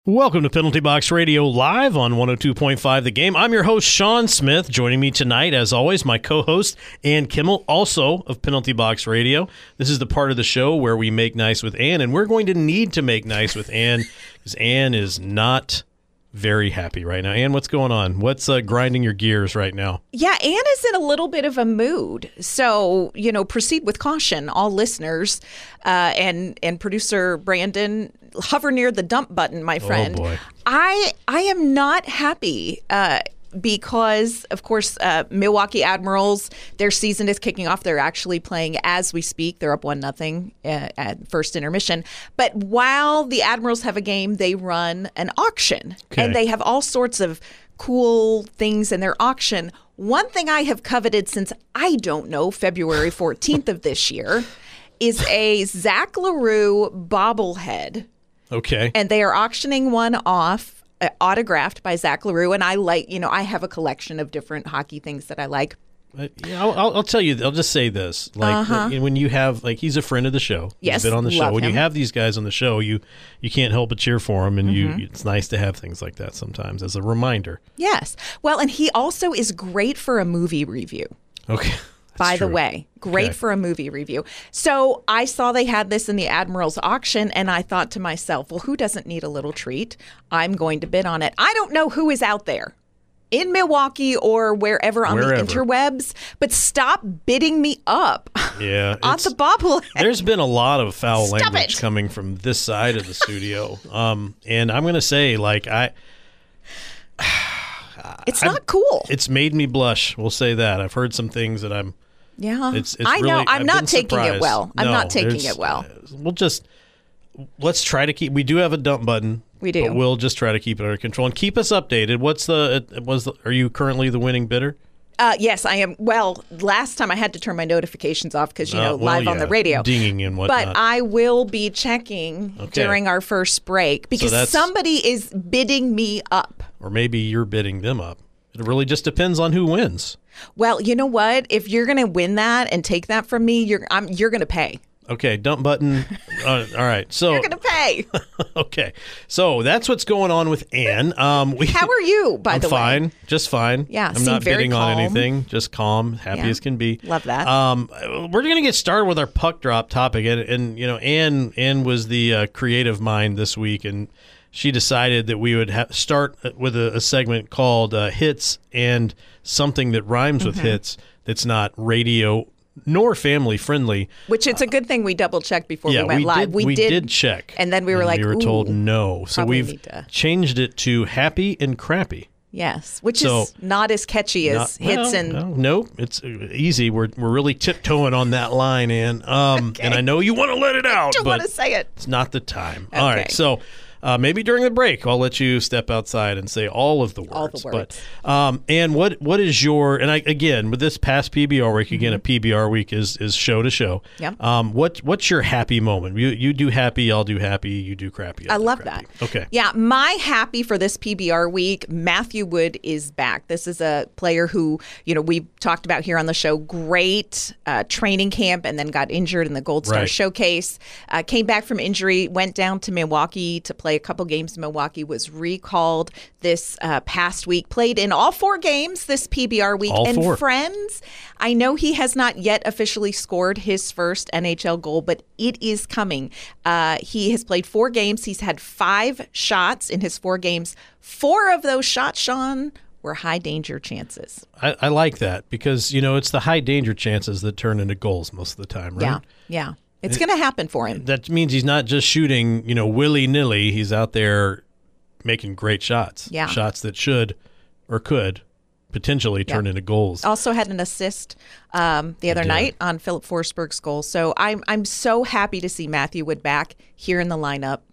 Welcome to Penalty Box Radio live on 102.5 The Game. I'm your host, Sean Smith. Joining me tonight, as always, my co-host, Ann Kimmel, also of Penalty Box Radio. This is the part of the show where we make nice with Ann, and we're going to need to make nice with Ann because Ann is not very happy right now. Ann, what's going on? What's grinding your gears right now? Yeah, Ann is in a little bit of a mood. So, proceed with caution, all listeners. And producer Brandon, hover near the dump button, my friend. Oh, boy. I am not happy because, of course, Milwaukee Admirals, their season is kicking off. They're actually playing as we speak. They're up 1-0 at first intermission. But while the Admirals have a game, they run an auction. Okay. And they have all sorts of cool things in their auction. One thing I have coveted since, February 14th of this year is a Zach LaRue bobblehead. Okay. And they are auctioning one off, autographed by Zach LaRue. And I I have a collection of different hockey things that I like. I'll tell you, I'll just say this. When you have, he's a friend of the show. Yes, he's been on the show. love When him. you have these guys on the show, you can't help but cheer for them. And it's nice to have things like that sometimes as a reminder. Yes. Well, and he also is great for a movie review. Okay. By the way, great for a movie review. So I saw they had this in the Admirals auction, and I thought to myself, well, who doesn't need a little treat? I'm going to bid on it. I don't know who is out there in Milwaukee or wherever on the interwebs, but stop bidding me up on the bobblehead. There's been a lot of foul language coming from this side of the studio. And I'm going to say, it's not cool. It's made me blush. We'll say that. I've heard some things that I'm. Yeah, It's I know. really, I'm I've not been taking surprised. it well. I'm No, not taking it well. Let's try to keep. We do have a dump button. We do. But we'll just try to keep it under control and keep us updated. Are you currently the winning bidder? Yes, I am. Well, last time I had to turn my notifications off because, live on the radio. Dinging and whatnot. But I will be checking during our first break because somebody is bidding me up. Or maybe you're bidding them up. It really just depends on who wins. Well, you know what? If you're going to win that and take that from me, you're going to pay. Okay, dump button. All right, so you're going to pay. Okay, so that's what's going on with Ann. How are you, by the way? I'm fine, just fine. Yeah, I'm not bidding on anything. Just calm, happy as can be. Love that. We're going to get started with our puck drop topic, and Ann was the creative mind this week, and she decided that we would start with a segment called Hits and something that rhymes with hits that's not radio nor family friendly. Which it's a good thing we double checked before we went live. We did check. And then we were we were told no. So we've changed it to happy and crappy. Yes, which is not as catchy as hits and... Nope, it's easy. We're really tiptoeing on that line, Ann. And I know you want to let it out, I don't want to say it. It's not the time. Okay. All right, so... maybe during the break, I'll let you step outside and say all of the words. All the words. But, and what is your, and again, with this past PBR week, again, a PBR week is show to show. Yep. What's your happy moment? You do happy, I'll do happy, you do crappy. I love that. Okay. Yeah, my happy for this PBR week, Matthew Wood is back. This is a player who, we've talked about here on the show, great training camp and then got injured in the Gold Star Showcase. Came back from injury, went down to Milwaukee to play a couple games in Milwaukee, was recalled this past week, played in all 4 games this PBR week. All 4. Friends, I know he has not yet officially scored his first NHL goal, but it is coming. He has played 4 games. He's had 5 shots in his 4 games. 4 of those shots, Sean, were high danger chances. I like that because, it's the high danger chances that turn into goals most of the time, right? Yeah. It's going to happen for him. That means he's not just shooting, willy-nilly. He's out there making great shots. Yeah. Shots that should or could potentially turn into goals. Also had an assist the other night on Philip Forsberg's goal. So I'm so happy to see Matthew Wood back here in the lineup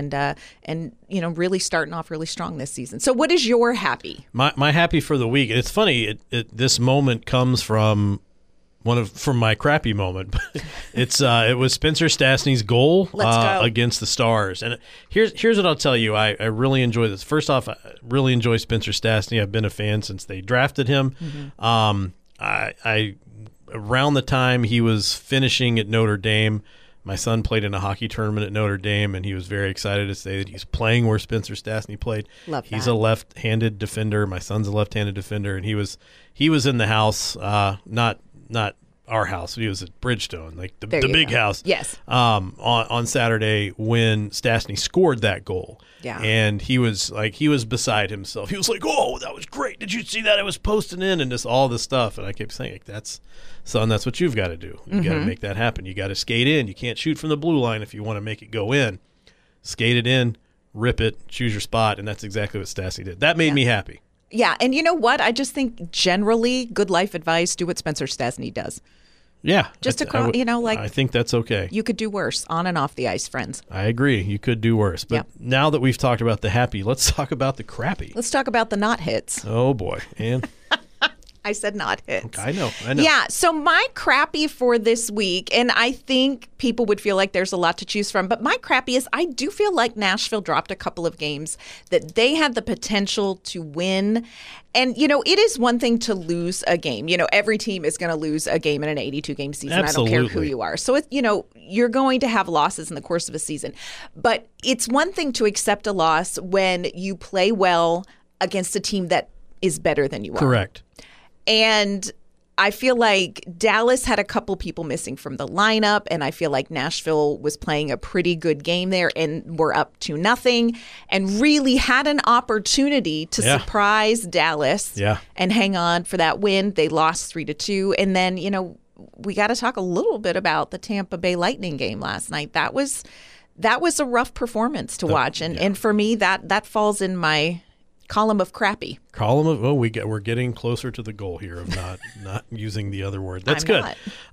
and really starting off really strong this season. So what is your happy? My happy for the week. It's funny. This moment comes from from my crappy moment. It was Spencer Stastny's goal against the Stars. And here's what I'll tell you. I really enjoy this. First off, I really enjoy Spencer Stastny. I've been a fan since they drafted him. I around the time he was finishing at Notre Dame, My son played in a hockey tournament at Notre Dame, and he was very excited to say that he's playing where Spencer Stastny played. Love He's that. a left-handed defender. My son's a left-handed defender, and he was in the house, not our house. He was at Bridgestone, like the big house. Yes. On Saturday when Stastny scored that goal. Yeah. And he was beside himself. He was like, "Oh, that was great. Did you see that? I was posting in and just all this stuff." And I kept saying, that's what you've got to do. You got to make that happen. You got to skate in. You can't shoot from the blue line if you want to make it go in. Skate it in, rip it, choose your spot, and that's exactly what Stastny did. That made me happy. Yeah, and you know what? I just think generally good life advice, do what Spencer Stastny does. Yeah. Just I think that's okay. You could do worse on and off the ice, friends. I agree. You could do worse. But Yep. now that we've talked about the happy, let's talk about the crappy. Let's talk about the not hits. Oh, boy. And I said not hits. I know. Yeah, so my crappy for this week, and I think people would feel like there's a lot to choose from, but my crappy is I do feel like Nashville dropped a couple of games that they had the potential to win. And, it is one thing to lose a game. Every team is going to lose a game in an 82-game season. Absolutely. I don't care who you are. So, you're going to have losses in the course of a season. But it's one thing to accept a loss when you play well against a team that is better than you are. Correct. And I feel like Dallas had a couple people missing from the lineup, and I feel like Nashville was playing a pretty good game there and were up 2-0 and really had an opportunity to surprise Dallas and hang on for that win. They lost 3-2. And then, we got to talk a little bit about the Tampa Bay Lightning game last night. That was a rough performance to watch. And for me, that falls in my column of crappy. We're getting closer to the goal here of not using the other word. That's good.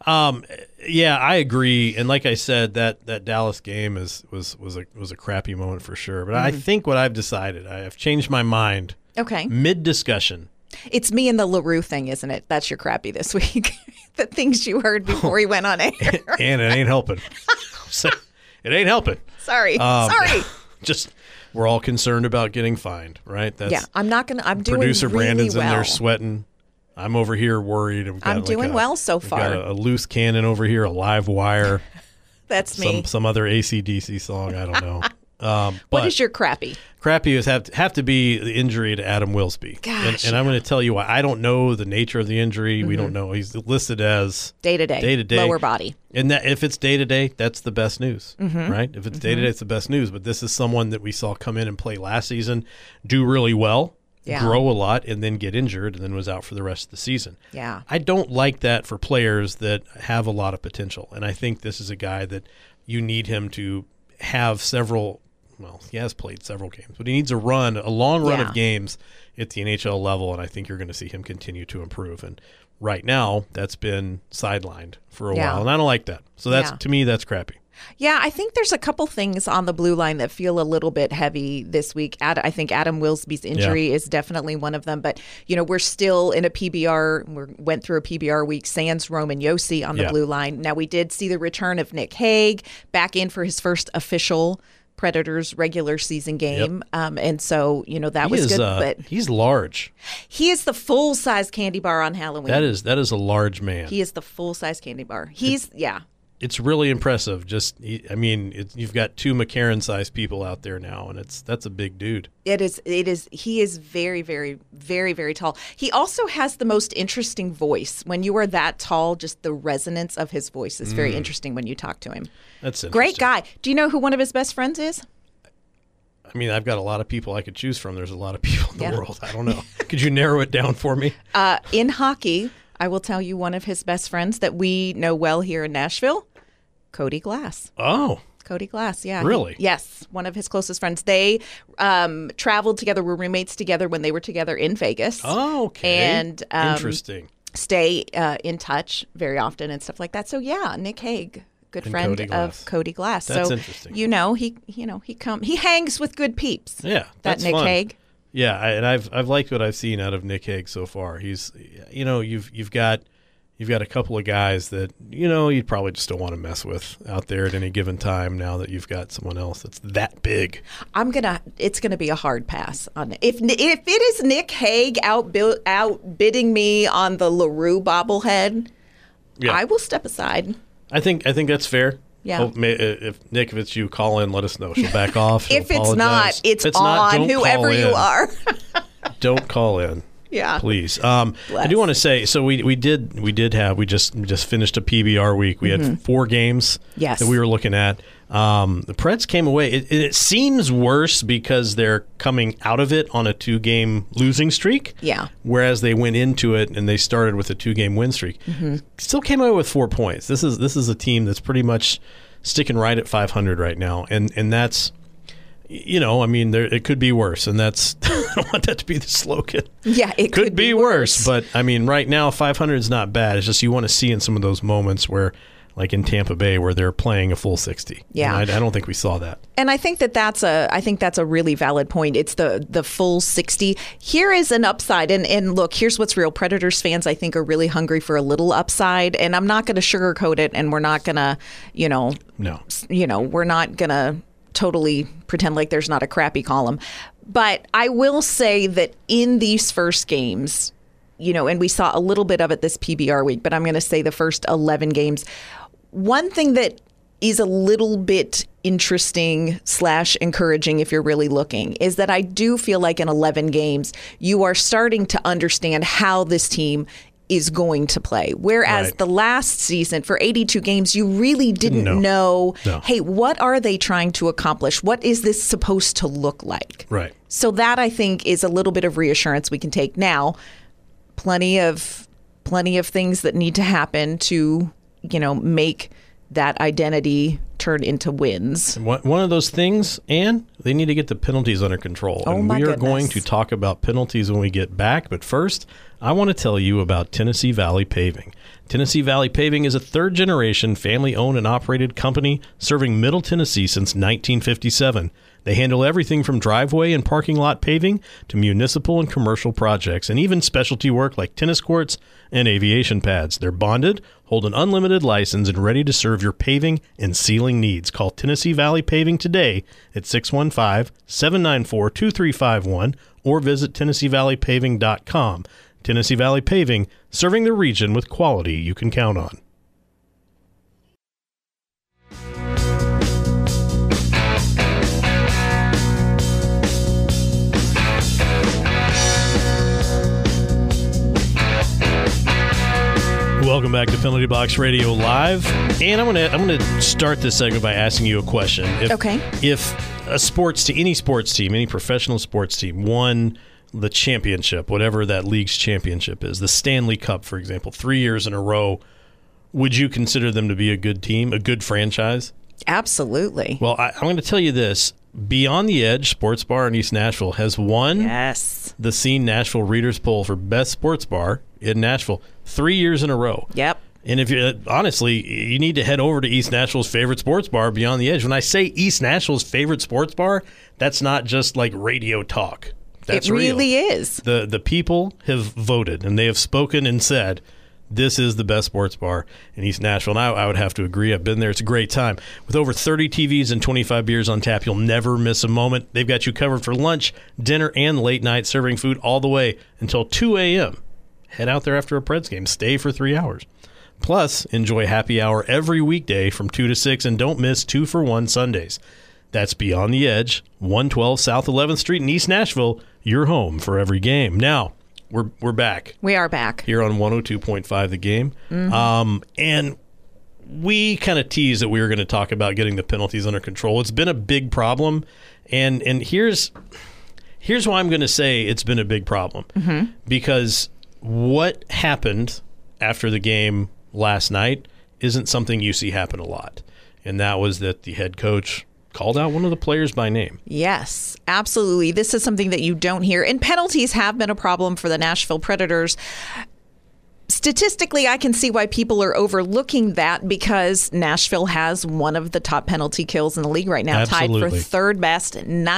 Yeah, I agree. And like I said, that Dallas game was a crappy moment for sure. But I think what I've decided, I have changed my mind. Okay. Mid discussion. It's me and the LaRue thing, isn't it? That's your crappy this week. The things you heard before he went on air. And it ain't helping. It ain't helping. Sorry. Just. We're all concerned about getting fined, right? I'm doing producer really Brandon's well. in there sweating. I'm over here worried. I'm doing well so far. We've got a loose cannon over here, a live wire. That's me. Some other AC/DC song. I don't know. What is your crappy? Crappy is have to be the injury to Adam Wilsby. Gosh, and I'm going to tell you why. I don't know the nature of the injury. We don't know. He's listed as day-to-day, lower body. And that if it's day-to-day, that's the best news, right? If it's day-to-day, it's the best news. But this is someone that we saw come in and play last season, do really well, grow a lot, and then get injured, and then was out for the rest of the season. Yeah. I don't like that for players that have a lot of potential. And I think this is a guy that you need him to have several. Well, he has played several games, but he needs a long run of games at the NHL level, and I think you're going to see him continue to improve. And right now, that's been sidelined for a while, and I don't like that. So to me, that's crappy. Yeah, I think there's a couple things on the blue line that feel a little bit heavy this week. I think Adam Wilsby's injury is definitely one of them. But, we're still in a PBR. We went through a PBR week. Sans Roman Josi on the blue line. Now, we did see the return of Nick Hague back in for his first official Predators regular season game. And so, that was good. But he's large. He is the full-size candy bar on Halloween. That is a large man. He is the full-size candy bar. It's really impressive. You've got two McCarran-sized people out there now, and that's a big dude. It is. He is very, very, very, very tall. He also has the most interesting voice. When you are that tall, just the resonance of his voice is very interesting when you talk to him. That's interesting. Great guy. Do you know who one of his best friends is? I've got a lot of people I could choose from. There's a lot of people in the world. I don't know. Could you narrow it down for me? In hockey, I will tell you one of his best friends that we know well here in Nashville, Cody Glass. Oh. Cody Glass, yeah. Really? Yes, one of his closest friends. They traveled together, were roommates together when they were together in Vegas. Oh, okay. And interesting. Stay in touch very often and stuff like that. So yeah, Nick Hague, good friend of Cody Glass. That's so interesting. He hangs with good peeps. Yeah, that's Nick fun. Hague. Yeah, and I've liked what I've seen out of Nick Hague so far. He's you've got a couple of guys that you'd probably just don't want to mess with out there at any given time. Now that you've got someone else that's that big, it's gonna be a hard pass on it. If it is Nick Hague outbidding me on the LaRue bobblehead, I will step aside. I think that's fair. Yeah. If it's you, call in, let us know. She'll back off. If it's not, it's on, whoever you are. Don't call in. Yeah. Please. I do want to say, so we just finished a PBR week. We had 4 games that we were looking at. The Preds came away. It seems worse because they're coming out of it on a 2-game losing streak. Yeah. Whereas they went into it and they started with a 2-game win streak. Still came away with 4 points. This is a team that's pretty much sticking right at 500 right now, and that's. It could be worse, and that's I don't want that to be the slogan. Yeah, it could be worse. But, right now, 500 is not bad. It's just you want to see in some of those moments where, like in Tampa Bay, where they're playing a full 60. Yeah. And I don't think we saw that. And I think that's a really valid point. It's the full 60. Here is an upside. And look, here's what's real. Predators fans, I think, are really hungry for a little upside. And I'm not going to sugarcoat it, and we're not going to, we're not going to totally pretend like there's not a crappy column. But I will say that in these first games, and we saw a little bit of it this PBR week, but I'm going to say the first 11 games, one thing that is a little bit interesting / encouraging if you're really looking is that I do feel like in 11 games, you are starting to understand how this team is going to play. Whereas the last season, for 82 games, you really didn't know, hey, what are they trying to accomplish? What is this supposed to look like? Right. So that, I think, is a little bit of reassurance we can take now. Plenty of things that need to happen to, make that identity turn into wins. One of those things, Ann, they need to get the penalties under control. Oh, and my we are goodness. going to talk about penalties when we get back. But first, I want to tell you about Tennessee Valley Paving. Tennessee Valley Paving is a third-generation family-owned and operated company serving Middle Tennessee since 1957. They handle everything from driveway and parking lot paving to municipal and commercial projects, and even specialty work like tennis courts and aviation pads. They're bonded, hold an unlimited license, and ready to serve your paving and sealing needs. Call Tennessee Valley Paving today at 615-794-2351 or visit TennesseeValleyPaving.com. Tennessee Valley Paving, serving the region with quality you can count on. Welcome back to Penalty Box Radio Live, and I'm gonna start this segment by asking you a question. If any sports team, any professional sports team, won the championship, whatever that league's championship is, the Stanley Cup, for example, 3 years in a row, would you consider them to be a good team, a good franchise? Absolutely. Well, I'm going to tell you this. Beyond the Edge Sports Bar in East Nashville has won the Scene Nashville Readers Poll for Best Sports Bar in Nashville 3 years in a row. Yep. And if you honestly, you need to head over to East Nashville's favorite sports bar, Beyond the Edge. When I say East Nashville's favorite sports bar, that's not just like radio talk. That's it really real. is. The people have voted, and they have spoken and said, this is the best sports bar in East Nashville. And I would have to agree. I've been there. It's a great time. With over 30 TVs and 25 beers on tap, you'll never miss a moment. They've got you covered for lunch, dinner, and late night, serving food all the way until 2 a.m. Head out there after a Preds game. Stay for 3 hours. Plus, enjoy happy hour every weekday from 2 to 6, and don't miss 2-for-1 Sundays. That's Beyond the Edge, 112 South 11th Street in East Nashville, your home for every game. Now, we're back. We are back. Here on 102.5 The Game. And we kind of teased that we were going to talk about getting the penalties under control. It's been a big problem. And here's why I'm going to say it's been a big problem. Because what happened after the game last night isn't something you see happen a lot. And that was that the head coach called out one of the players by name. Yes, absolutely. This is something that you don't hear. And penalties have been a problem for the Nashville Predators. Statistically, I can see why people are overlooking that because Nashville has one of the top penalty kills in the league right now, Absolutely. tied for third best,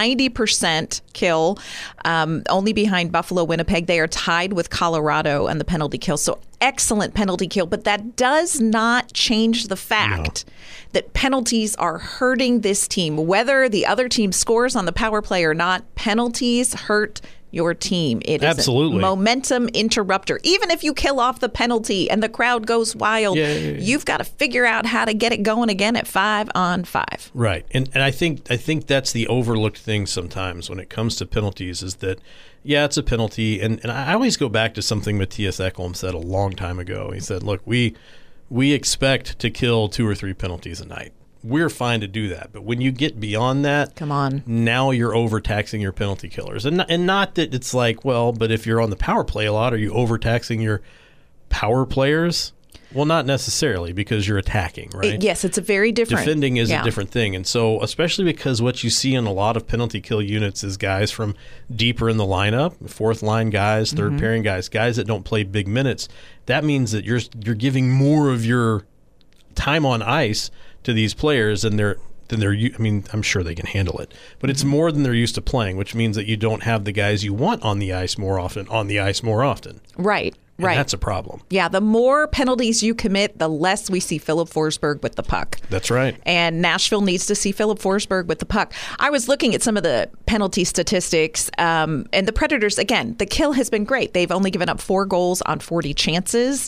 90% kill, only behind Buffalo, Winnipeg. They are tied with Colorado on the penalty kill. So excellent penalty kill, but that does not change the fact that penalties are hurting this team. Whether the other team scores on the power play or not, penalties hurt your team. It is Absolutely. a momentum interrupter. Even if you kill off the penalty and the crowd goes wild, you've got to figure out how to get it going again at 5-on-5. Right. And I think that's the overlooked thing sometimes when it comes to penalties is that, yeah, it's a penalty. And I always go back to something Matthias Ekholm said a long time ago. He said, look, we expect to kill 2 or 3 penalties a night. We're fine to do that. But when you get beyond that, come on, now you're overtaxing your penalty killers. And not that it's like, well, but if you're on the power play a lot, are you overtaxing your power players? Well, not necessarily, because you're attacking, right? Yes, it's a very different. Defending is a different thing. And so, especially because what you see in a lot of penalty kill units is guys from deeper in the lineup, fourth line guys, third pairing guys that don't play big minutes. That means that you're giving more of your time on ice to these players than they're I mean, I'm sure they can handle it, but it's more than they're used to playing, which means that you don't have the guys you want on the ice more often. Right. And that's a problem. Yeah, the more penalties you commit, the less we see Filip Forsberg with the puck. That's right. And Nashville needs to see Filip Forsberg with the puck. I was looking at some of the penalty statistics, and the Predators, again, the kill has been great. They've only given up 4 goals on 40 chances.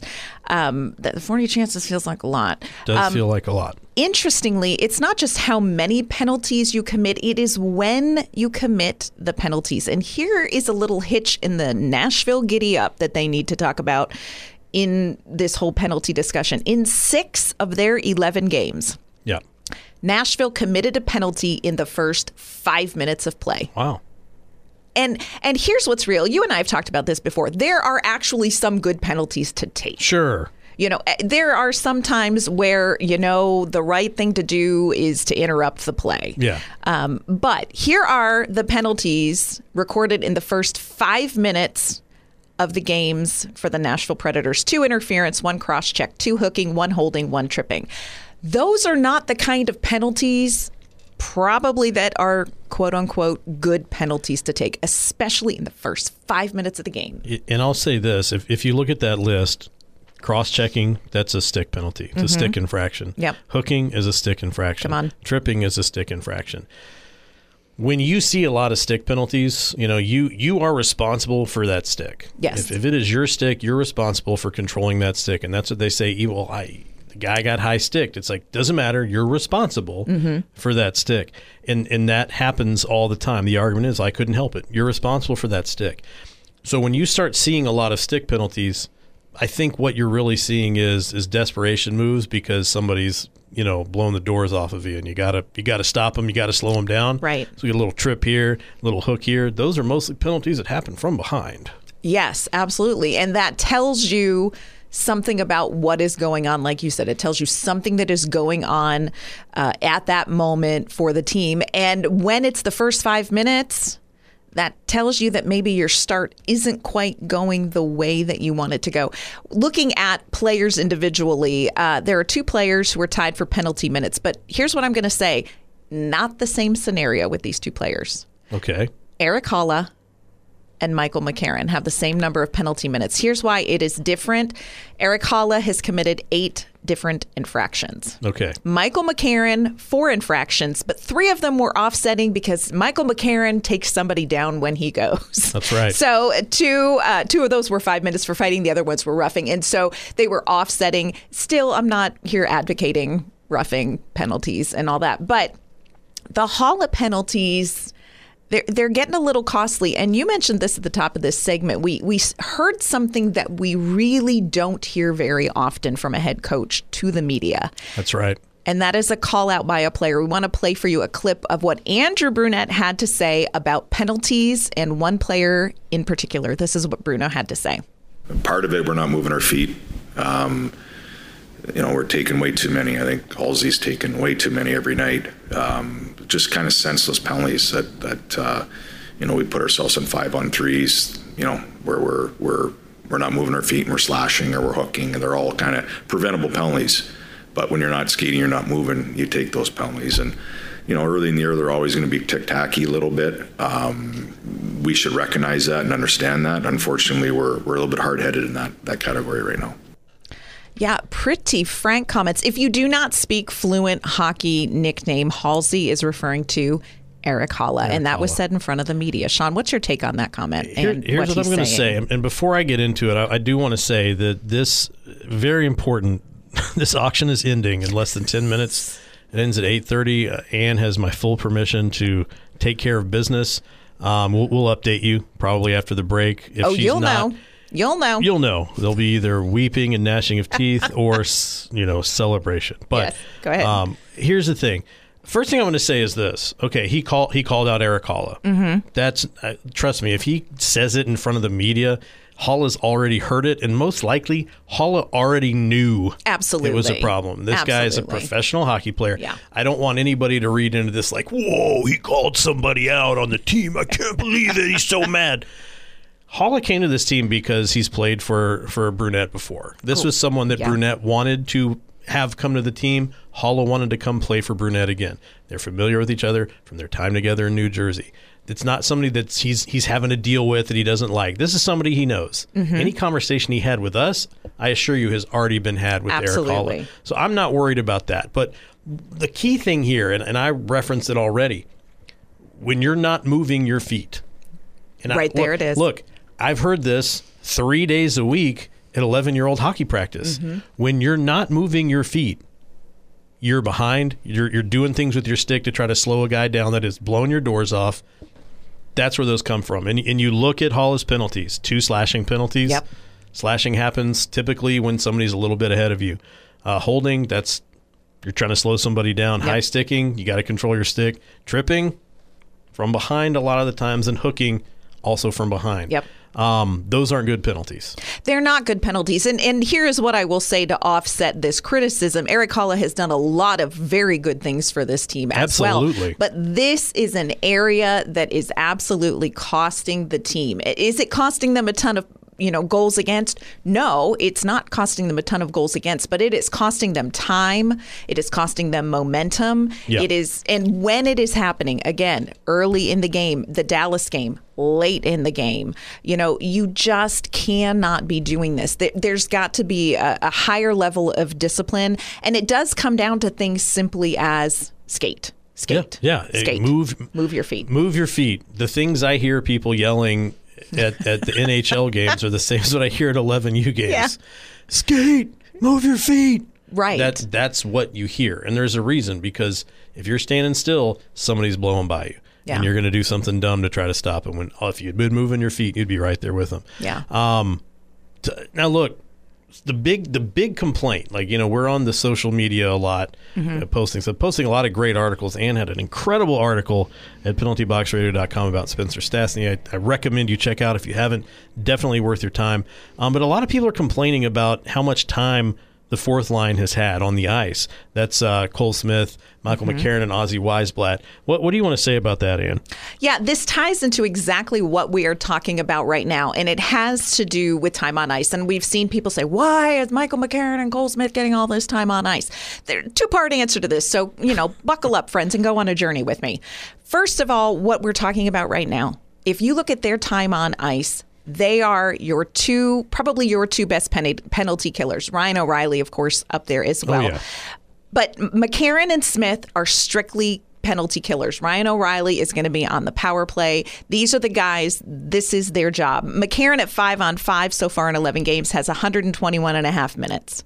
40 chances feels like a lot. Does feel like a lot. Interestingly, it's not just how many penalties you commit, it is when you commit the penalties. And here is a little hitch in the Nashville giddy up that they need to talk about in this whole penalty discussion. In 6 of their 11 games, Nashville committed a penalty in the first 5 minutes of play. Wow. And here's what's real. You and I have talked about this before. There are actually some good penalties to take. Sure. You know, there are some times where, the right thing to do is to interrupt the play. Yeah. But here are the penalties recorded in the first 5 minutes of the games for the Nashville Predators. 2 interference, 1 cross-check, 2 hooking, 1 holding, 1 tripping. Those are not the kind of penalties probably that are quote-unquote good penalties to take, especially in the first 5 minutes of the game. And I'll say this, if you look at that list, cross-checking, that's a stick penalty. It's a stick infraction. Yep. Hooking is a stick infraction. Come on. Tripping is a stick infraction. When you see a lot of stick penalties, you are responsible for that stick. Yes. If it is your stick, you're responsible for controlling that stick. And that's what they say, the guy got high sticked. It's like, doesn't matter. You're responsible for that stick. And that happens all the time. The argument is, I couldn't help it. You're responsible for that stick. So when you start seeing a lot of stick penalties, I think what you're really seeing is desperation moves because somebody's blown the doors off of you, and you gotta stop them, you gotta slow them down. Right. So you get a little trip here, a little hook here. Those are mostly penalties that happen from behind. Yes, absolutely, and that tells you something about what is going on. Like you said, it tells you something that is going on at that moment for the team. And when it's the first 5 minutes, that tells you that maybe your start isn't quite going the way that you want it to go. Looking at players individually, there are 2 players who are tied for penalty minutes. But here's what I'm going to say. Not the same scenario with these 2 players. Okay. Erik Haula and Michael McCarron have the same number of penalty minutes. Here's why it is different. Erik Haula has committed 8 different infractions. Okay. Michael McCarron, 4 infractions, but 3 of them were offsetting because Michael McCarron takes somebody down when he goes. That's right. So two of those were 5 minutes for fighting. The other ones were roughing. And so they were offsetting. Still, I'm not here advocating roughing penalties and all that. But the Haula penalties, they're getting a little costly. And you mentioned this at the top of this segment. We heard something that we really don't hear very often from a head coach to the media. That's right. And that is a call out by a player. We want to play for you a clip of what Andrew Brunette had to say about penalties and one player in particular. This is what Bruno had to say. Part of it, we're not moving our feet. We're taking way too many. I think Halsey's taken way too many every night. Just kind of senseless penalties that we put ourselves in 5-on-3s, where we're not moving our feet and we're slashing or we're hooking, and they're all kind of preventable penalties. But when you're not skating, you're not moving, you take those penalties. And, early in the year, they're always going to be tick-tacky a little bit. We should recognize that and understand that. Unfortunately, we're a little bit hard-headed in that category right now. Yeah, pretty frank comments. If you do not speak fluent hockey, nickname Halsey is referring to Eric Haula, and that was said in front of the media. Sean, what's your take on that comment? Here's what I'm going to say. And before I get into it, I do want to say that this very important, this auction is ending in less than 10 minutes. It ends at 8:30. Ann has my full permission to take care of business. We'll update you probably after the break. If you'll know. You'll know. You'll know. There'll be either weeping and gnashing of teeth or, celebration. But yes, go ahead. Here's the thing. First thing I want to say is this. Okay, he called out Eric Haula. Mm-hmm. That's trust me, if he says it in front of the media, Haula's already heard it, and most likely Haula already knew Absolutely. it was a problem. This guy is a professional hockey player. Yeah. I don't want anybody to read into this like, whoa, he called somebody out on the team. I can't believe it. He's so mad. Haula came to this team because he's played for Brunette before. This was someone that Brunette wanted to have come to the team. Haula wanted to come play for Brunette again. They're familiar with each other from their time together in New Jersey. It's not somebody that he's having to deal with that he doesn't like. This is somebody he knows. Mm-hmm. Any conversation he had with us, I assure you, has already been had with Eric Haula. So I'm not worried about that. But the key thing here, and I referenced it already, when you're not moving your feet. And there it is. Look, I've heard this 3 days a week at 11-year-old hockey practice. Mm-hmm. When you're not moving your feet, you're behind. You're doing things with your stick to try to slow a guy down that has blown your doors off. That's where those come from. And you look at Haula's penalties, 2 slashing penalties. Yep. Slashing happens typically when somebody's a little bit ahead of you. Holding, you're trying to slow somebody down. Yep. High sticking, you got to control your stick. Tripping, from behind a lot of the times, and hooking, also from behind. Yep. Those aren't good penalties. They're not good penalties. And here's what I will say to offset this criticism. Eric Haula has done a lot of very good things for this team as well. But this is an area that is absolutely costing the team. Is it costing them a ton of goals against? No, it's not costing them a ton of goals against, but it is costing them time. It is costing them momentum. Yep. It is, and when it is happening, again, early in the game, the Dallas game, late in the game, you just cannot be doing this. There's got to be a higher level of discipline, and it does come down to things simply as skate. Skate. Yeah. Skate. Move your feet. Move your feet. The things I hear people yelling at the NHL games are the same as what I hear at 11U games. Yeah. Skate, move your feet. Right. That's what you hear. And there's a reason, because if you're standing still, somebody's blowing by you. Yeah. And you're going to do something dumb to try to stop them. If you'd been moving your feet, you'd be right there with them. Yeah. Now, look, the big complaint, we're on the social media a lot, posting a lot of great articles. Ann had an incredible article at penaltyboxradio.com about Spencer Stastny. I recommend you check out if you haven't. Definitely worth your time. But a lot of people are complaining about how much time the fourth line has had on the ice. That's Cole Smith, Michael McCarron, and Ozzy Weisblatt. What do you want to say about that, Ann? Yeah, this ties into exactly what we are talking about right now, and it has to do with time on ice. And we've seen people say, why is Michael McCarron and Cole Smith getting all this time on ice? There's a two-part answer to this, so buckle up, friends, and go on a journey with me. First of all, what we're talking about right now, if you look at their time on ice, they are probably your two best penalty killers. Ryan O'Reilly, of course, up there as well. Oh, yeah. But McCarron and Smith are strictly penalty killers. Ryan O'Reilly is going to be on the power play. These are the guys, this is their job. McCarron at 5-on-5 so far in 11 games has 121.5 minutes.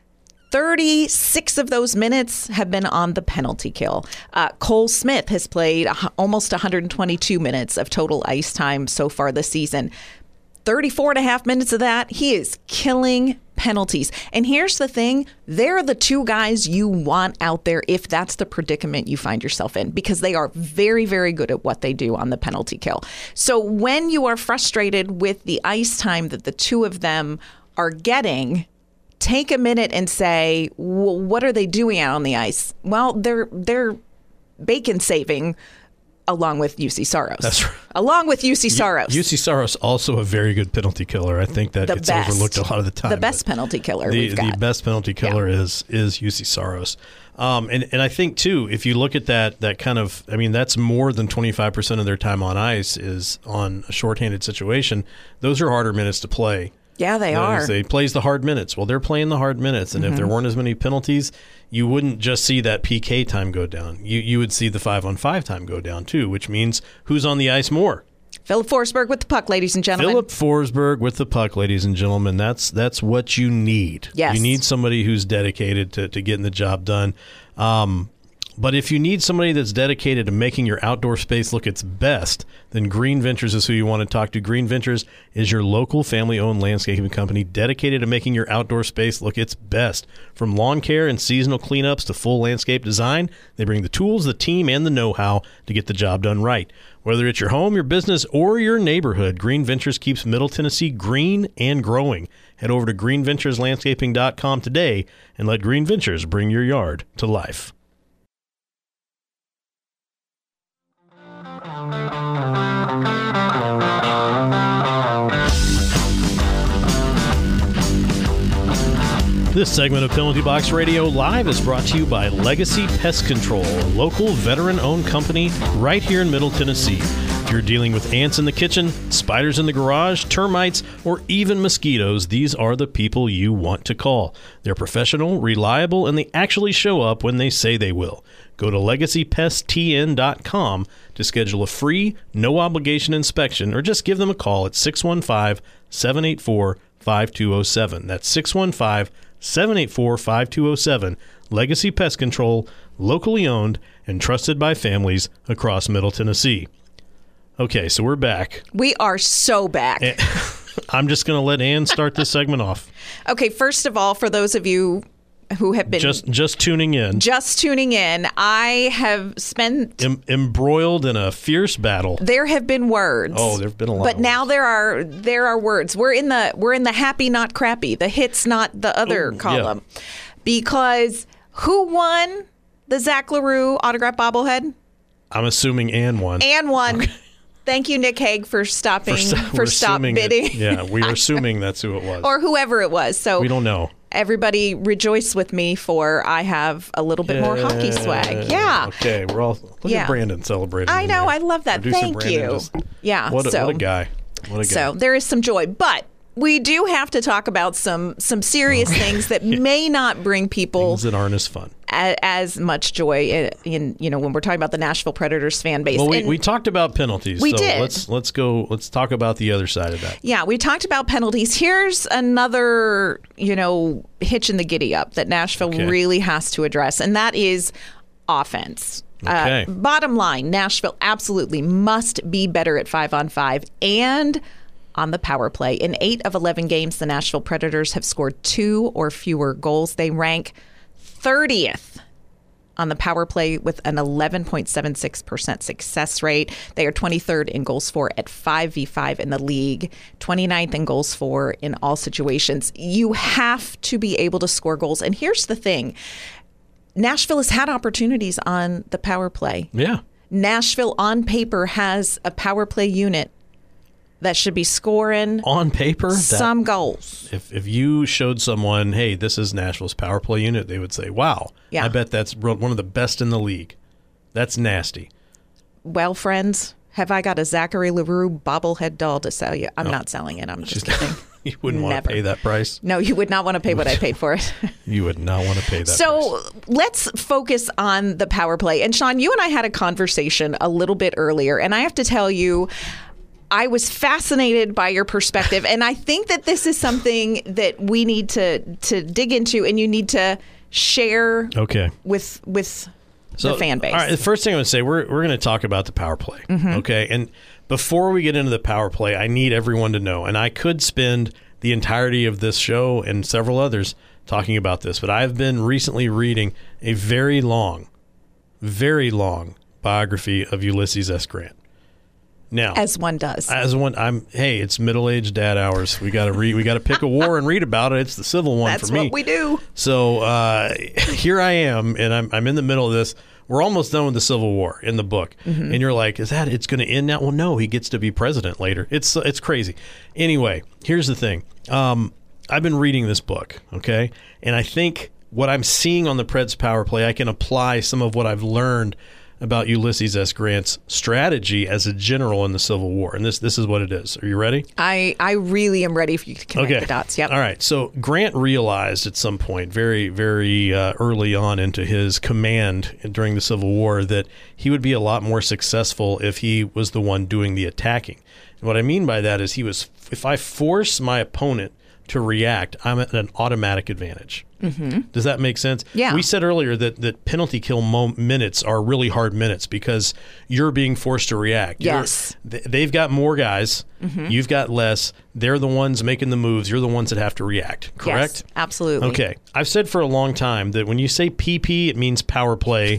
36 of those minutes have been on the penalty kill. Cole Smith has played almost 122 minutes of total ice time so far this season. 34.5 minutes of that, he is killing penalties. And here's the thing, they're the two guys you want out there if that's the predicament you find yourself in, because they are very, very good at what they do on the penalty kill. So when you are frustrated with the ice time that the two of them are getting, take a minute and say, well, what are they doing out on the ice? Well, they're bacon saving along with UC Saros. That's right. Along with UC Saros. UC Saros also a very good penalty killer. I think that gets overlooked a lot of the time. The best penalty killer we've got. The best penalty killer is UC Saros. And I think, too, if you look at that kind of, that's more than 25% of their time on ice is on a shorthanded situation. Those are harder minutes to play Yeah, they are. They plays the hard minutes. Well, they're playing the hard minutes, and if there weren't as many penalties, you wouldn't just see that PK time go down. You would see the 5-on-5 time go down too, which means who's on the ice more. Philip Forsberg with the puck, ladies and gentlemen. Philip Forsberg with the puck, ladies and gentlemen. That's what you need. Yes. You need somebody who's dedicated to getting the job done. But if you need somebody that's dedicated to making your outdoor space look its best, then Green Ventures is who you want to talk to. Green Ventures is your local family-owned landscaping company dedicated to making your outdoor space look its best. From lawn care and seasonal cleanups to full landscape design, they bring the tools, the team, and the know-how to get the job done right. Whether it's your home, your business, or your neighborhood, Green Ventures keeps Middle Tennessee green and growing. Head over to greenventureslandscaping.com today and let Green Ventures bring your yard to life. This segment of Penalty Box Radio Live is brought to you by Legacy Pest Control, a local veteran-owned company right here in Middle Tennessee. If you're dealing with ants in the kitchen, spiders in the garage, termites, or even mosquitoes, these are the people you want to call. They're professional, reliable, and they actually show up when they say they will. Go to LegacyPestTN.com to schedule a free, no-obligation inspection, or just give them a call at 615-784-5207. That's 615-784-5207. Legacy Pest Control, locally owned and trusted by families across Middle Tennessee. Okay, so we're back. We are so back. I'm just going to let Ann start this segment off. Okay, first of all, for those of you who have been just tuning in, I have spent embroiled in a fierce battle. There have been words. Oh, there've been a lot. But now there are words. We're in the happy, not crappy. The hits, not the other column. Yeah. Because who won the Zach LaRue autograph bobblehead? I'm assuming Ann won. Ann won. Okay. Thank you, Nick Hague, for stop bidding. Yeah, we are assuming that's who it was. Or whoever it was. So we don't know. Everybody rejoice with me, for I have a little bit more hockey swag. Yeah. Okay, we're all look at Brandon celebrating. I know, I love that. Producer Thank Brandon you. What a guy. So there is some joy, but we do have to talk about some serious things that may not bring people things that aren't as fun, as much joy in when we're talking about the Nashville Predators fan base. Well, we talked about penalties. We did. Let's talk about the other side of that. Yeah, we talked about penalties. Here's another hitch in the giddy up that Nashville really has to address, and that is offense. Okay. Bottom line, Nashville absolutely must be better at 5-on-5 and on the power play. In 8 of 11 games, the Nashville Predators have scored 2 or fewer goals. They rank 30th on the power play with an 11.76% success rate. They are 23rd in goals for at 5v5 in the league, 29th in goals for in all situations. You have to be able to score goals. And here's the thing. Nashville has had opportunities on the power play. Yeah. Nashville on paper has a power play unit that should be scoring on paper some goals. If you showed someone, hey, this is Nashville's power play unit, they would say, wow, I bet that's one of the best in the league. That's nasty. Well, friends, have I got a Zachary LaRue bobblehead doll to sell you? I'm not selling it. I'm just kidding. You wouldn't want to pay that price? No, you would not want to pay what I paid for it. You would not want to pay that price. So let's focus on the power play. And Sean, you and I had a conversation a little bit earlier, and I have to tell you, I was fascinated by your perspective, and I think that this is something that we need to dig into, and you need to share with the fan base. All right, the first thing I would say, we're going to talk about the power play, okay? And before we get into the power play, I need everyone to know, and I could spend the entirety of this show and several others talking about this, but I've been recently reading a very long biography of Ulysses S. Grant. Now, as one does. It's middle-aged dad hours. We got to pick a war and read about it. It's the Civil War for me. That's what we do. So here I am, and I'm in the middle of this. We're almost done with the Civil War in the book, and you're like, it's going to end now? Well, no, he gets to be president later. It's crazy. Anyway, here's the thing. I've been reading this book, okay, and I think what I'm seeing on the Preds power play, I can apply some of what I've learned about Ulysses S. Grant's strategy as a general in the Civil War. And this is what it is. Are you ready? I really am ready for you to connect the dots. Yep. All right. So Grant realized at some point, very, very early on into his command during the Civil War, that he would be a lot more successful if he was the one doing the attacking. And what I mean by that is if I force my opponent to react, I'm at an automatic advantage. Mm-hmm. Does that make sense? Yeah. We said earlier that penalty kill minutes are really hard minutes because you're being forced to react. Yes. They've got more guys. Mm-hmm. You've got less. They're the ones making the moves. You're the ones that have to react. Correct? Yes, absolutely. Okay. I've said for a long time that when you say PP, it means power play.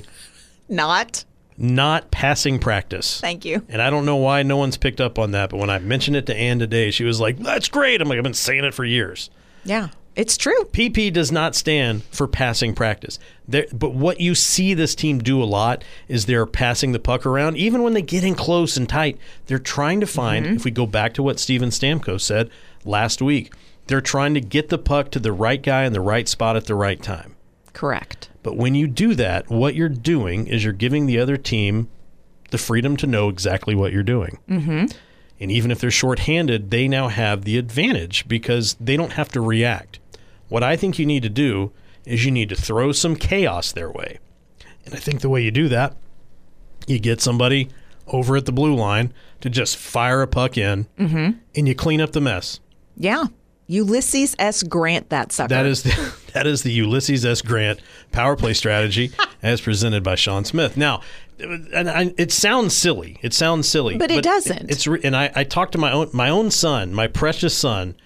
Not passing practice. Thank you. And I don't know why no one's picked up on that, but when I mentioned it to Ann today, she was like, that's great. I'm like, I've been saying it for years. Yeah, it's true. PP does not stand for passing practice. But what you see this team do a lot is they're passing the puck around. Even when they get in close and tight, they're trying to find, if we go back to what Steven Stamkos said last week, they're trying to get the puck to the right guy in the right spot at the right time. Correct. But when you do that, what you're doing is you're giving the other team the freedom to know exactly what you're doing. Mm-hmm. And even if they're shorthanded, they now have the advantage because they don't have to react. What I think you need to do is you need to throw some chaos their way. And I think the way you do that, you get somebody over at the blue line to just fire a puck in, and you clean up the mess. Yeah. Ulysses S. Grant, that sucker. That is the Ulysses S. Grant power play strategy as presented by Sean Smith. Now, it sounds silly. But it doesn't. And I talked to my own son, my precious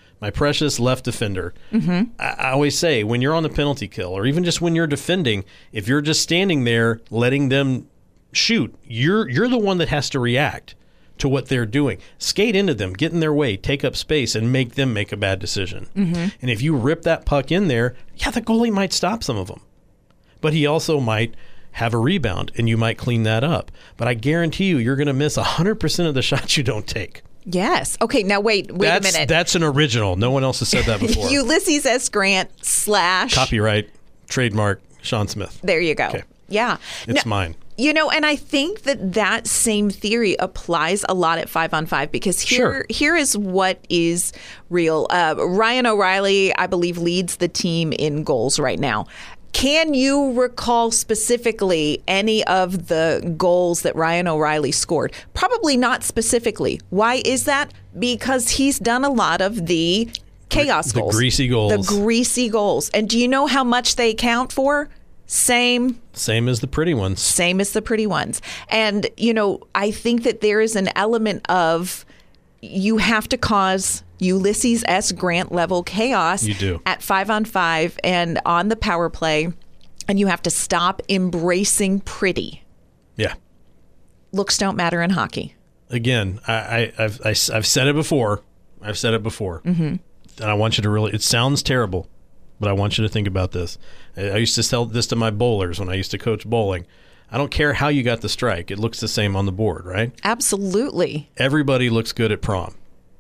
left defender. Mm-hmm. I always say, when you're on the penalty kill, or even just when you're defending, if you're just standing there letting them shoot, you're the one that has to react to what they're doing. Skate into them, get in their way, take up space, and make them make a bad decision. Mm-hmm. And if you rip that puck in there, the goalie might stop some of them. But he also might have a rebound, and you might clean that up. But I guarantee you're going to miss 100% of the shots you don't take. Yes. Okay, now wait a minute. That's an original. No one else has said that before. Ulysses S. Grant / Copyright, trademark, Sean Smith. There you go. Okay. Yeah. It's mine. And I think that same theory applies a lot at 5-on-5 because here is what is real. Ryan O'Reilly, I believe, leads the team in goals right now. Can you recall specifically any of the goals that Ryan O'Reilly scored? Probably not specifically. Why is that? Because he's done a lot of the chaos goals. The greasy goals. The greasy goals. And do you know how much they count for? Same as the pretty ones. Same as the pretty ones. And, I think that there is an element of you have to cause Ulysses S. Grant level chaos. You do. At 5-on-5 and on the power play, and you have to stop embracing pretty. Yeah. Looks don't matter in hockey. Again, I've said it before. Mm-hmm. And I want you to it sounds terrible, but I want you to think about this. I used to tell this to my bowlers when I used to coach bowling. I don't care how you got the strike. It looks the same on the board, right? Absolutely. Everybody looks good at prom.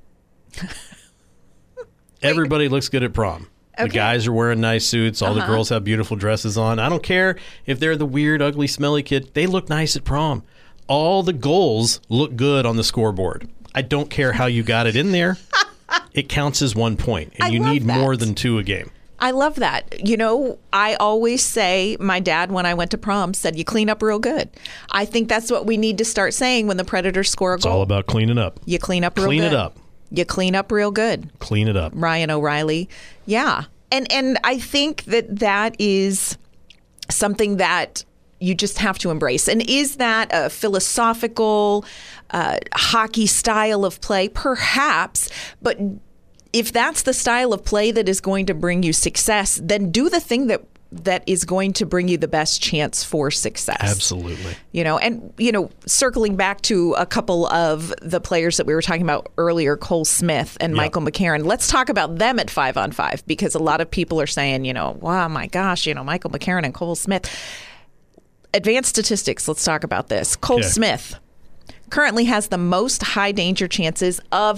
Everybody looks good at prom. Okay. The guys are wearing nice suits. All the girls have beautiful dresses on. I don't care if they're the weird, ugly, smelly kid. They look nice at prom. All the goals look good on the scoreboard. I don't care how you got it in there. It counts as 1 point, and you need more than 2 a game. I love that. I always say, my dad, when I went to prom, said, you clean up real good. I think that's what we need to start saying when the Predators score a goal. It's all about cleaning up. You clean up real good. Clean it up. You clean up real good. Clean it up. Ryan O'Reilly. Yeah. And I think that is something that you just have to embrace. And is that a philosophical hockey style of play? Perhaps. But if that's the style of play that is going to bring you success, then do the thing that is going to bring you the best chance for success. Absolutely. Circling back to a couple of the players that we were talking about earlier, Cole Smith and Michael McCarron. Let's talk about them at 5-on-5 because a lot of people are saying, wow, my gosh, Michael McCarron and Cole Smith. Advanced statistics. Let's talk about this. Cole Smith currently has the most high danger chances of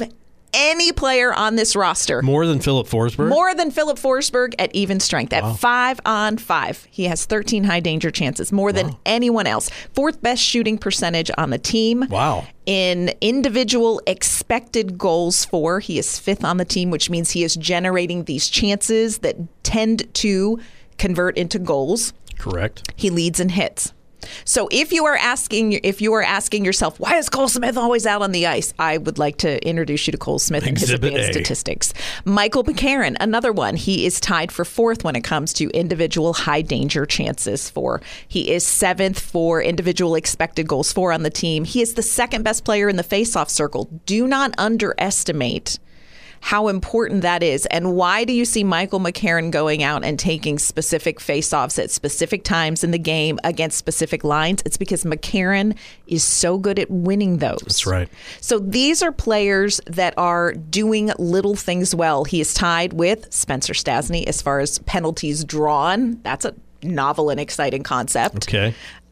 any player on this roster. More than Philip Forsberg? More than Philip Forsberg at even strength. At 5-on-5, he has 13 high danger chances, more than anyone else. Fourth best shooting percentage on the team. Wow. In individual expected goals for, he is fifth on the team, which means he is generating these chances that tend to convert into goals. Correct. He leads in hits. So if you are asking yourself, why is Cole Smith always out on the ice? I would like to introduce you to Cole Smith and his advanced statistics. Michael McCarron, another one. He is tied for fourth when it comes to individual high danger chances for. He is seventh for individual expected goals for on the team. He is the second best player in the faceoff circle. Do not underestimate how important that is. And why do you see Michael McCarron going out and taking specific faceoffs at specific times in the game against specific lines? It's because McCarron is so good at winning those. That's right. So these are players that are doing little things well. He is tied with Spencer Stastny as far as penalties drawn. That's a novel and exciting concept. Okay.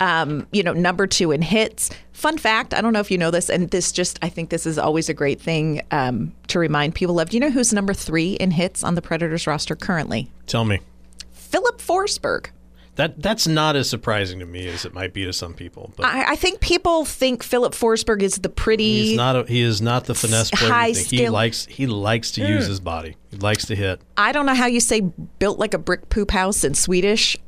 Number 2 in hits. Fun fact, I don't know if you know this, and I think this is always a great thing to remind people of. Do you know who's number 3 in hits on the Predators roster currently? Tell me. Philip Forsberg. That's not as surprising to me as it might be to some people. But I think people think Philip Forsberg is the pretty. He is not the finesse player. High he likes to use his body. He likes to hit. I don't know how you say built like a brick poop house in Swedish.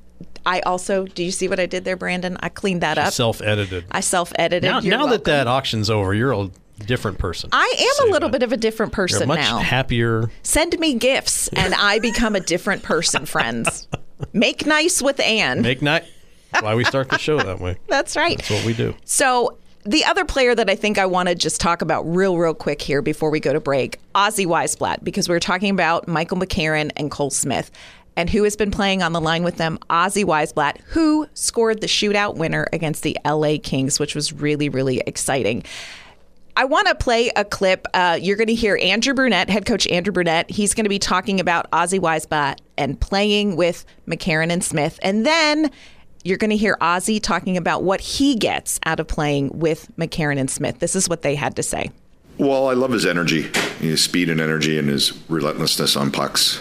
Do you see what I did there, Brandon? I cleaned that up. Self-edited. I self-edited. Now that auction's over, you're a different person. I am a little bit of a different person now. You're much happier. Send me gifts, and I become a different person, friends. Make nice with Ann. Make nice. Why we start the show that way. That's right. That's what we do. So the other player that I think I want to just talk about real quick here before we go to break, Ozzy Weisblatt, because we were talking about Michael McCarron and Cole Smith. And who has been playing on the line with them? Ozzy Weisblatt, who scored the shootout winner against the LA Kings, which was really, really exciting. I want to play a clip. You're going to hear Andrew Brunette, head coach Andrew Brunette. He's going to be talking about Ozzy Weisblatt and playing with McCarron and Smith. And then you're going to hear Ozzy talking about what he gets out of playing with McCarron and Smith. This is what they had to say. Well, I love his energy, his speed and energy, and his relentlessness on pucks.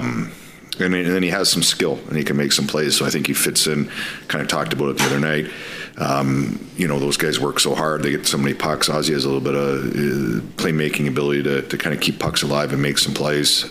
And then he has some skill, and he can make some plays. So I think he fits in. Kind of talked about it the other night. Those guys work so hard. They get so many pucks. Ozzy has a little bit of playmaking ability to kind of keep pucks alive and make some plays.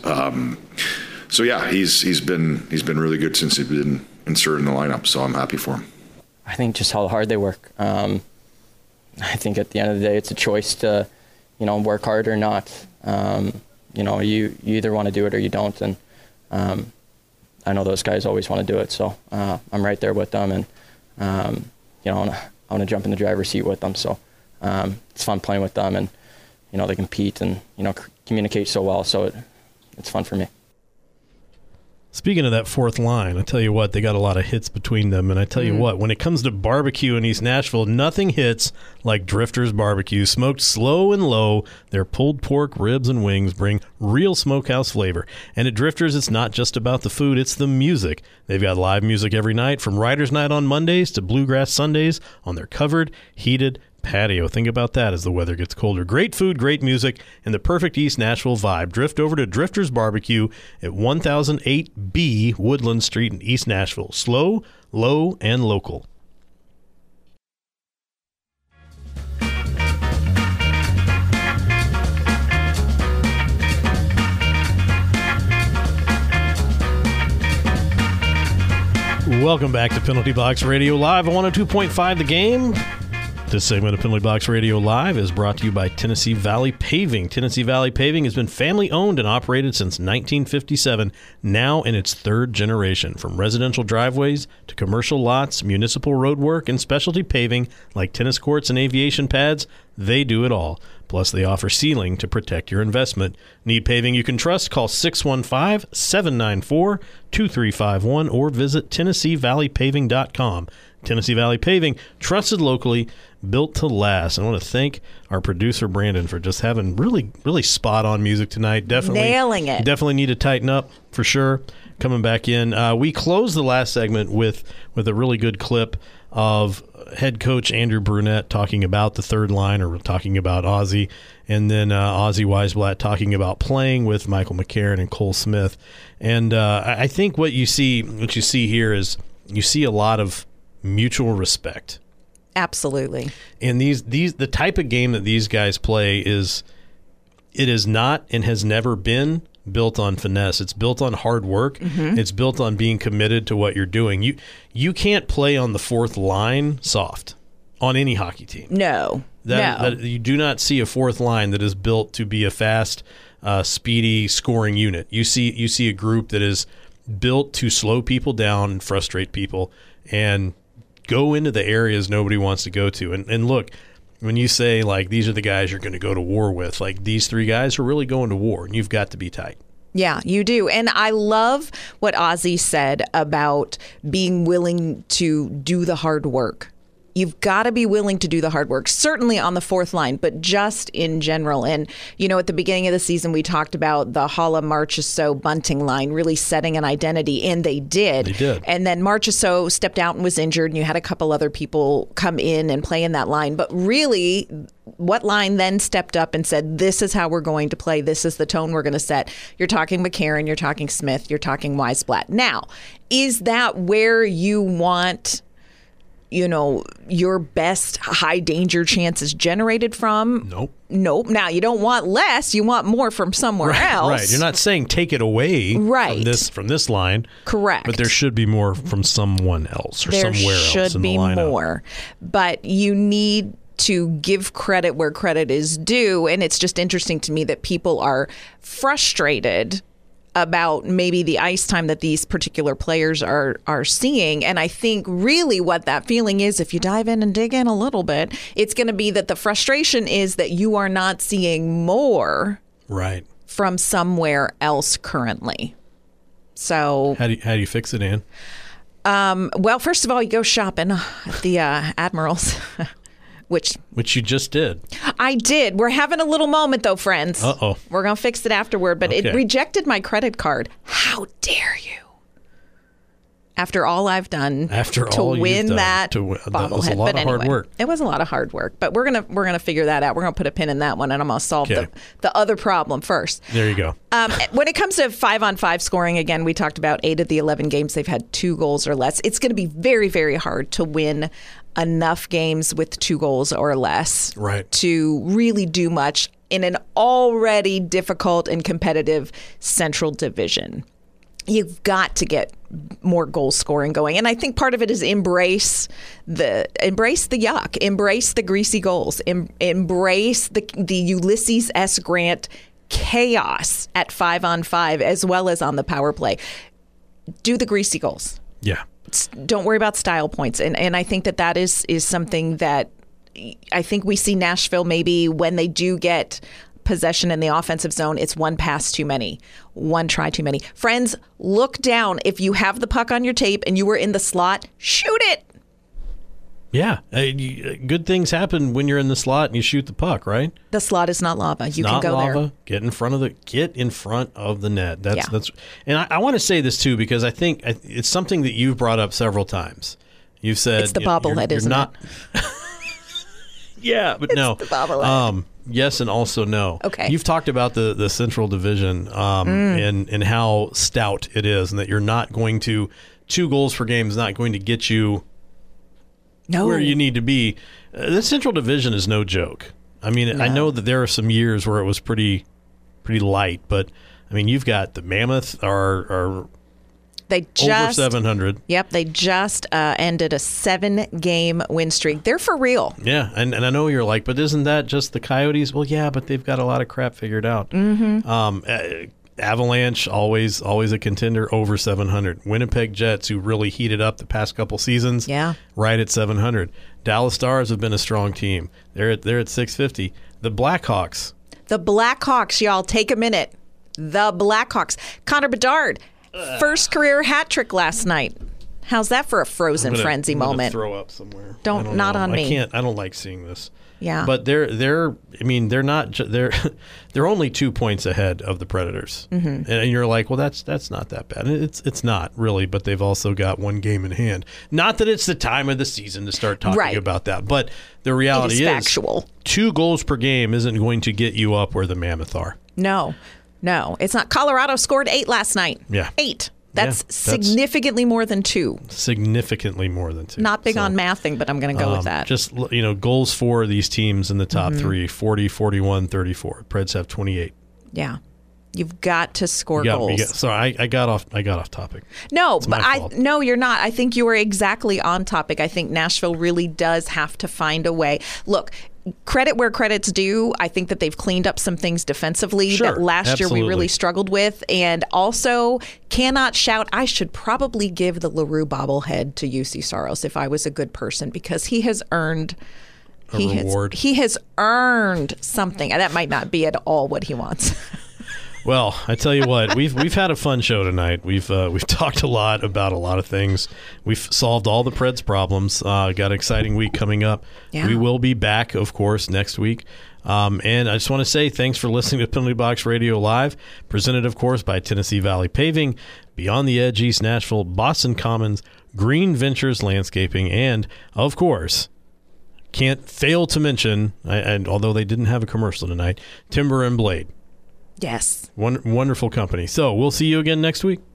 He's been really good since he's been inserted in the lineup. So I'm happy for him. I think just how hard they work. I think at the end of the day, it's a choice to, work hard or not. You either want to do it or you don't, and I know those guys always want to do it, so I'm right there with them, and I want to jump in the driver's seat with them. So it's fun playing with them, and they compete and communicate so well. So it's fun for me. Speaking of that fourth line, I tell you what, they got a lot of hits between them. And I tell you what, when it comes to barbecue in East Nashville, nothing hits like Drifter's Barbecue. Smoked slow and low, their pulled pork, ribs, and wings bring real smokehouse flavor. And at Drifter's, it's not just about the food, it's the music. They've got live music every night, from Writers' Night on Mondays to Bluegrass Sundays on their covered, heated patio. Think about that as the weather gets colder. Great food, great music, and the perfect East Nashville vibe. Drift over to Drifter's Barbecue at 1008B Woodland Street in East Nashville. Slow, low, and local. Welcome back to Penalty Box Radio Live on 102.5 The Game. This segment of Penalty Box Radio Live is brought to you by Tennessee Valley Paving. Tennessee Valley Paving has been family-owned and operated since 1957, now in its third generation. From residential driveways to commercial lots, municipal road work, and specialty paving like tennis courts and aviation pads, they do it all. Plus, they offer sealing to protect your investment. Need paving you can trust? Call 615-794-2351 or visit TennesseeValleyPaving.com. Tennessee Valley Paving, trusted locally, built to last. I want to thank our producer, Brandon, for just having really, really spot-on music tonight. Definitely nailing it. Definitely need to tighten up, for sure. Coming back in. We closed the last segment with a really good clip of head coach Andrew Brunette talking about the third line, or talking about Ozzy, and then Ozzy Weisblatt talking about playing with Michael McCarron and Cole Smith. And I think what you see here is you see a lot of mutual respect. Absolutely. And the type of game that these guys play is not and has never been built on finesse. It's built on hard work. Mm-hmm. It's built on being committed to what you're doing. You can't play on the fourth line soft on any hockey team. No. That you do not see a fourth line that is built to be a fast, speedy scoring unit. You see a group that is built to slow people down and frustrate people and go into the areas nobody wants to go to. And look, when you say, like, these are the guys you're going to go to war with, like, these three guys are really going to war, and you've got to be tight. Yeah, you do. And I love what Ozzy said about being willing to do the hard work. You've got to be willing to do the hard work, certainly on the fourth line, but just in general. And, at the beginning of the season, we talked about the Haula Marchessault bunting line really setting an identity, and they did. They did. And then Marchessault stepped out and was injured, and you had a couple other people come in and play in that line. But really, what line then stepped up and said, this is how we're going to play, this is the tone we're going to set? You're talking McCarron, you're talking Smith, you're talking Weisblatt. Now, is that where you want your best high danger chances generated from? Nope. Now, you don't want less. You want more from somewhere else. Right. You're not saying take it away from this line. Correct. But there should be more from someone else or somewhere else in the lineup. There should be more. But you need to give credit where credit is due. And it's just interesting to me that people are frustrated about maybe the ice time that these particular players are seeing. And I think really what that feeling is, if you dive in and dig in a little bit, it's going to be that the frustration is that you are not seeing more from somewhere else currently. So how do you fix it, Ann? Well, first of all, you go shopping at the Admirals. Which you just did. I did. We're having a little moment, though, friends. Uh-oh. We're going to fix it afterward, but It rejected my credit card. How dare you? After all I've done to win that bobblehead. That was a lot of hard work. It was a lot of hard work, but we're gonna figure that out. We're gonna put a pin in that one, and I'm gonna solve the other problem first. There you go. When it comes to 5-on-5 scoring, again, we talked about 8 of the 11 games they've had 2 goals or less. It's going to be very, very hard to win enough games with 2 goals or less to really do much in an already difficult and competitive Central Division. You've got to get more goal scoring going. And I think part of it is embrace the yuck, embrace the greasy goals, embrace the Ulysses S. Grant chaos at 5-on-5 as well as on the power play. Do the greasy goals. Yeah. Don't worry about style points. And I think that is something that I think we see Nashville maybe when they do get possession in the offensive zone, it's 1 pass too many, 1 try too many. Friends, look down. If you have the puck on your tape and you were in the slot, shoot it. Yeah. Good things happen when you're in the slot and you shoot the puck, right? The slot is not lava. You can go there. Get in front of the net. That's and I want to say this too, because I think it's something that you've brought up several times. You've said it's the bobblehead, isn't it? Yeah, but no. It's the bobblehead. Yes, and also no. Okay. You've talked about the Central Division and how stout it is, and that you're not going to 2 goals per game is not going to get you where you need to be. The Central Division is no joke. I mean, I know that there are some years where it was pretty light, but I mean, you've got the Mammoth are over 700. Yep, they just ended a 7-game win streak. They're for real. Yeah, and I know you're like, but isn't that just the Coyotes? Well, yeah, but they've got a lot of crap figured out. Mm-hmm. Avalanche, always a contender, over 700. Winnipeg Jets, who really heated up the past couple seasons, right at 700. Dallas Stars have been a strong team. They're at 650. The Blackhawks, y'all, take a minute. The Blackhawks. Connor Bedard. First career hat trick last night. How's that for a frozen frenzy moment? Throw up somewhere. Not on me. I don't like seeing this. Yeah. But they're not they're only 2 points ahead of the Predators. And you're like, well, that's not that bad. And it's not really, but they've also got one game in hand. Not that it's the time of the season to start talking about that, but the reality is factual. 2 goals per game isn't going to get you up where the Mammoth are. No, it's not. Colorado scored 8 last night. Yeah. 8. That's significantly more than 2. Significantly more than 2. Not big on mathing, but I'm going to go with that. Just, goals for these teams in the top 3, 40, 41, 34. Preds have 28. Yeah. You've got to score goals. Sorry, I got off topic. No, but no, you're not. I think you were exactly on topic. I think Nashville really does have to find a way. Look, credit where credit's due. I think that they've cleaned up some things defensively that last year we really struggled with. And also cannot shout, I should probably give the LaRue bobblehead to UC Saros if I was a good person, because he has earned a reward. He has earned something. And that might not be at all what he wants. Well, I tell you what, we've had a fun show tonight. We've talked a lot about a lot of things. We've solved all the Preds problems. Got an exciting week coming up. Yeah. We will be back, of course, next week. And I just want to say thanks for listening to Penalty Box Radio Live, presented, of course, by Tennessee Valley Paving, Beyond the Edge East Nashville, Boston Commons, Green Ventures Landscaping, and, of course, can't fail to mention, and although they didn't have a commercial tonight, Timber and Blade. Yes. Wonderful company. So we'll see you again next week.